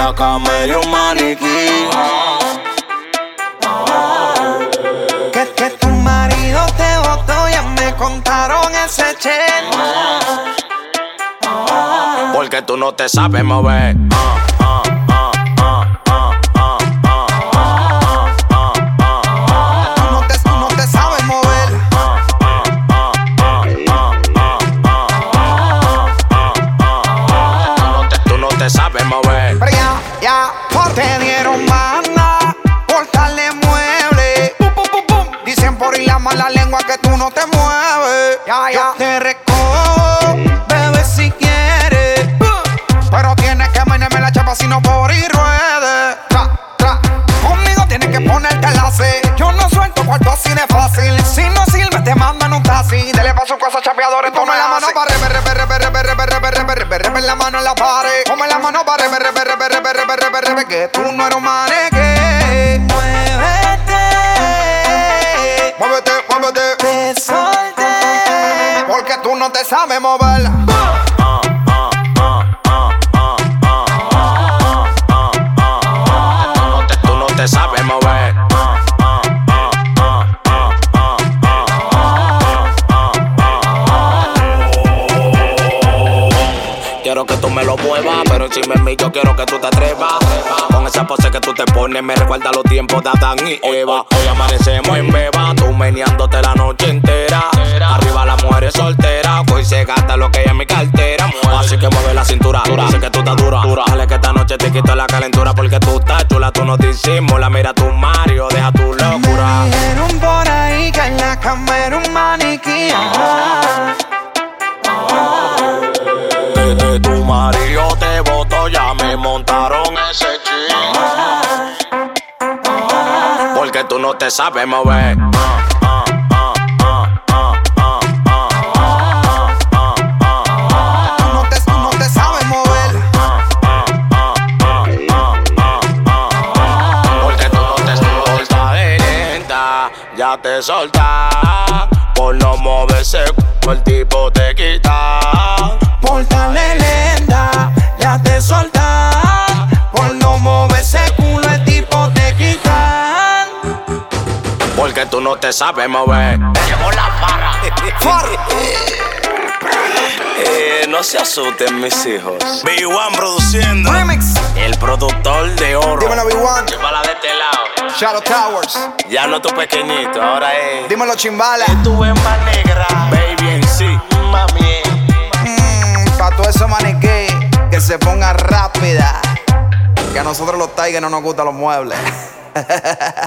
la cama y un maniquí. Que tu marido te botó, ya me contaron ese chen. Porque tú no te sabes mover. Tú no te sabes mover. Tú no te sabes mover. Pero ya, te dieron banda por darle mueble. Dicen por ir la mala lengua que tú no te mueves. Ya te recojo, bebé, si quieres. Pero tienes que menearme la chapa si no por ir ruede. Conmigo tienes que ponerte la C. Yo no suelto cuarto así de fácil. Si no sirve te mandan un taxi. Dele pa' su casa chapeadores. Tome la mano para la mano en la pared. Tome la mano para que tú no eres un maneque. Muévete. Te solté porque tú no te sabes mover. Tú no te sabes mover. Quiero que tú me lo muevas, pero encima de mí yo quiero que tú te atrevas. Con esa pose que tú te pones me recuerda los tiempos de Adán y Eva. Hoy amanecemos en beba, tú meneándote la noche entera. Arriba las mujeres solteras, hoy se gasta lo que hay en mi cartera. Así que mueve la cintura, sé que tú estás dura. Dale que esta noche te quito la calentura, porque tú estás chula, tú no disimulas. Mira tu Mario, deja tu locura. Me dijeron por ahí que en la cama era un maniquí. Que tu marido te botó, ya me montaron ese ching. Porque tú no te sabes mover. Tú no te sabes mover. Porque tú no te soltas de lenta, ya te soltas. Por no moverse, el tipo te quita. Pórtale lenta, ya te soltas. Por no mover ese culo, el tipo te quitan. Porque tú no te sabes mover. Llevo la farra. No se asusten mis hijos. B1 produciendo. Remix. El productor de oro. Dímelo, B1. Llévala de este lado. Shadow Towers. Ya no tu pequeñito, ahora es. Dímelo, Chimbala. Tu hembra negra. Baby en sí. Mami. Pa' todo eso maniquí, que se ponga rápida. Que a nosotros los Tigers no nos gustan los muebles.